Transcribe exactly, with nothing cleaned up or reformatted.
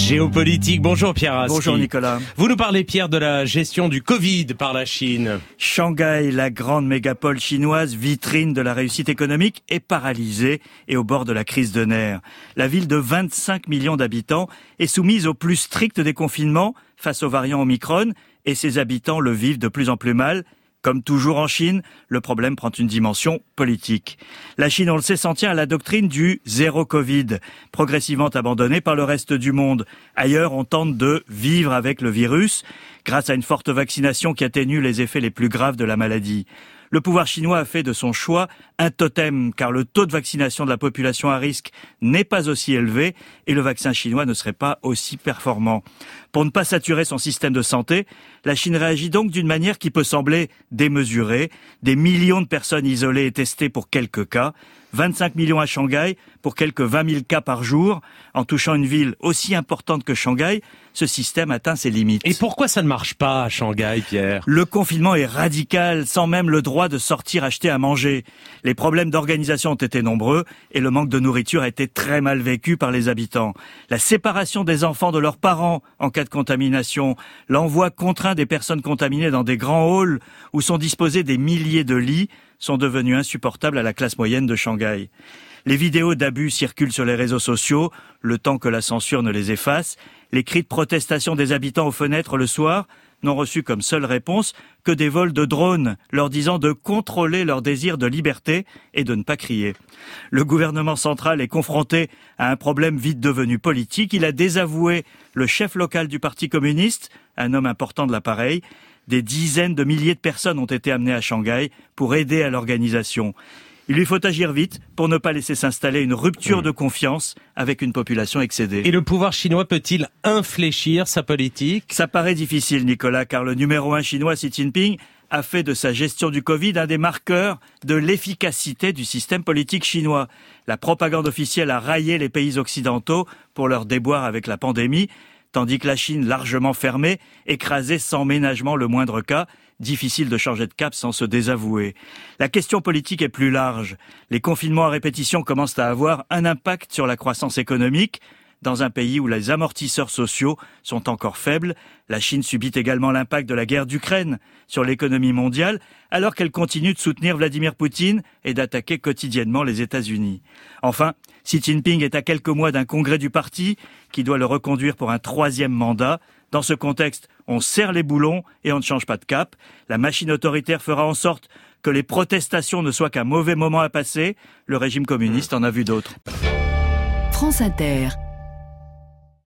Géopolitique. Bonjour Pierre Aski. Bonjour Nicolas. Vous nous parlez Pierre de la gestion du Covid par la Chine. Shanghai, la grande mégapole chinoise, vitrine de la réussite économique, est paralysée et au bord de la crise de nerfs. La ville de vingt-cinq millions d'habitants est soumise au plus strict des confinements face au variant Omicron et ses habitants le vivent de plus en plus mal. Comme toujours en Chine, le problème prend une dimension politique. La Chine, on le sait, s'en tient à la doctrine du zéro Covid, progressivement abandonnée par le reste du monde. Ailleurs, on tente de vivre avec le virus grâce à une forte vaccination qui atténue les effets les plus graves de la maladie. Le pouvoir chinois a fait de son choix un totem, car le taux de vaccination de la population à risque n'est pas aussi élevé et le vaccin chinois ne serait pas aussi performant. Pour ne pas saturer son système de santé, la Chine réagit donc d'une manière qui peut sembler démesurée. Des millions de personnes isolées et testées pour quelques cas, vingt-cinq millions à Shanghai pour quelques vingt mille cas par jour. En touchant une ville aussi importante que Shanghai, ce système atteint ses limites. Et pourquoi ça ne marche pas à Shanghai, Pierre ? Le confinement est radical, sans même le droit de sortir acheter à manger. Les problèmes d'organisation ont été nombreux et le manque de nourriture a été très mal vécu par les habitants. La séparation des enfants de leurs parents en cas de contamination, l'envoi contraint des personnes contaminées dans des grands halls où sont disposés des milliers de lits sont devenus insupportables à la classe moyenne de Shanghai. Les vidéos d'abus circulent sur les réseaux sociaux, le temps que la censure ne les efface. Les cris de protestation des habitants aux fenêtres le soir n'ont reçu comme seule réponse que des vols de drones, leur disant de contrôler leur désir de liberté et de ne pas crier. Le gouvernement central est confronté à un problème vite devenu politique. Il a désavoué le chef local du Parti communiste, un homme important de l'appareil. Des dizaines de milliers de personnes ont été amenées à Shanghai pour aider à l'organisation. Il lui faut agir vite pour ne pas laisser s'installer une rupture de confiance avec une population excédée. Et le pouvoir chinois peut-il infléchir sa politique ? Ça paraît difficile, Nicolas, car le numéro un chinois, Xi Jinping, a fait de sa gestion du Covid un des marqueurs de l'efficacité du système politique chinois. La propagande officielle a raillé les pays occidentaux pour leur déboire avec la pandémie, tandis que la Chine, largement fermée, écrasait sans ménagement le moindre cas. Difficile de changer de cap sans se désavouer. La question politique est plus large. Les confinements à répétition commencent à avoir un impact sur la croissance économique. Dans un pays où les amortisseurs sociaux sont encore faibles, la Chine subit également l'impact de la guerre d'Ukraine sur l'économie mondiale, alors qu'elle continue de soutenir Vladimir Poutine et d'attaquer quotidiennement les États-Unis. Enfin, Xi Jinping est à quelques mois d'un congrès du parti qui doit le reconduire pour un troisième mandat. Dans ce contexte, on serre les boulons et on ne change pas de cap. La machine autoritaire fera en sorte que les protestations ne soient qu'un mauvais moment à passer. Le régime communiste en a vu d'autres. France Inter.